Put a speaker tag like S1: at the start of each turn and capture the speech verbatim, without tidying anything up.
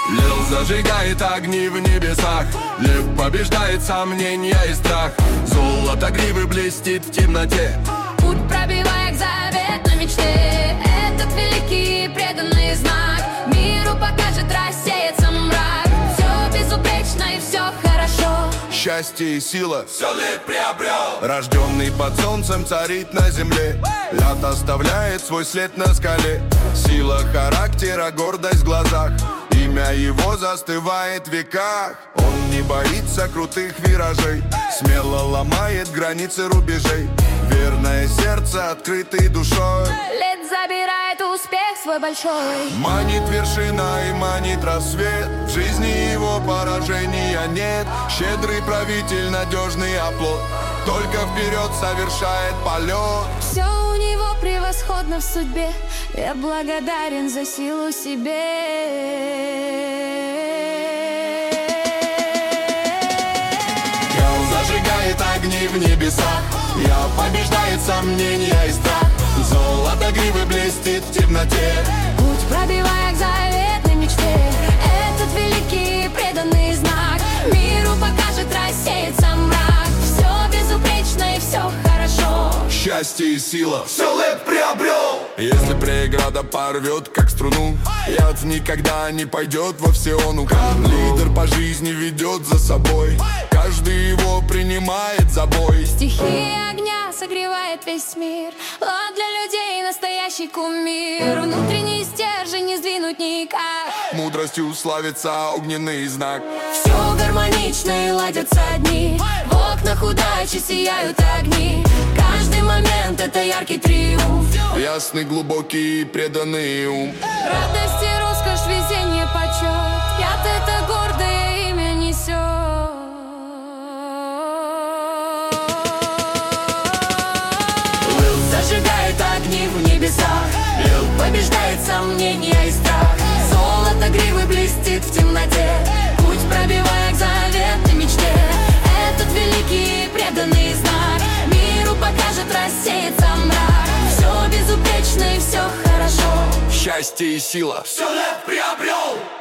S1: Лил зажигает огни в небесах, лев побеждает сомнения и страх. Золото гривы блестит в темноте,
S2: путь пробивая к заветной мечте. Этот великий преданный знак миру покажет, рассеется мрак. Все безупречно и все хорошо.
S1: Счастье и сила все лет приобрел. Рожденный под солнцем царит на земле. Ляд оставляет свой след на скале. Сила характера, гордость в глазах. Имя его застывает в веках. Он не боится крутых виражей, смело ломает границы рубежей. Верное сердце, открытой душой.
S2: Лед забирает успех свой большой.
S1: Манит вершина и манит рассвет. В жизни его поражения нет. Щедрый правитель, надежный оплот. Только вперед совершает полет.
S2: Все у него превосходно в судьбе. Я благодарен за силу себе.
S1: Зажигает огни в небесах, я побеждает сомнения и страх. Золото гривы блестит в темноте,
S2: путь пробивая к заветной мечте. Этот великий преданный знак миру покажет, рассеется мрак. Все безупречно и все хорошо.
S1: Счастье и сила все лет приобрел. Если преграда порвет, как струну, яд никогда не пойдет во всеону. Лидер по жизни ведет за собой, каждый его принимает за бой.
S2: Стихия огня согревает весь мир. Он для людей настоящий кумир. Внутренний стержень не сдвинуть никак.
S1: Мудростью славится огненный знак.
S2: Все гармонично и ладятся дни. В окнах удачи сияют огни. Каждый момент это яркий триумф.
S1: Ясный, глубокий, преданный ум.
S2: Радость и роскошь, везение, почет. Яд это гордое имя несет. Лил зажигает огни в небесах, лил побеждает сомнения и страх. Золото гривы блестит в темноте, путь пробивая к заветной мечте. Этот великий преданный знак миру покажет, рассеется мрак. Все безупречно и все хорошо.
S1: Счастье и сила все лет приобрел.